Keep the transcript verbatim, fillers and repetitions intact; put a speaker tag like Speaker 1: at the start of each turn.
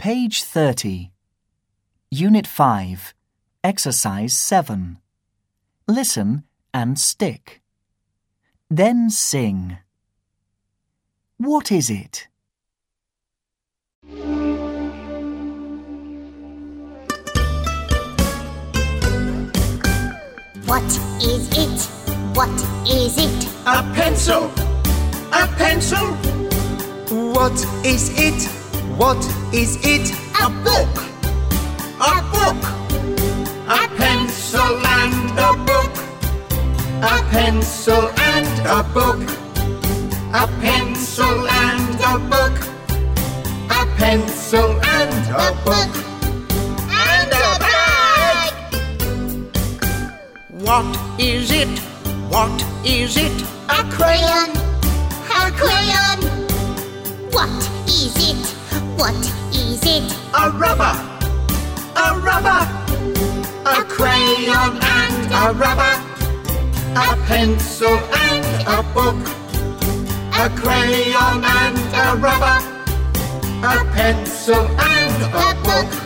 Speaker 1: Page thirty. Unit five. Exercise seven. Listen and stick. Then sing. What is it?
Speaker 2: What is it? What is it?
Speaker 3: A pencil! A pencil!
Speaker 4: What is it? What is it?
Speaker 2: A book!
Speaker 3: A book! A pencil and a book! A pencil and a book! A pencil and a book! A pencil and a book!
Speaker 2: And a bag!
Speaker 3: What is it? What is it?
Speaker 2: A crayon! A crayon! What is it? What is it?
Speaker 3: A rubber! A rubber! A crayon and a rubber! A pencil and a book! A crayon and a rubber! A pencil and a book!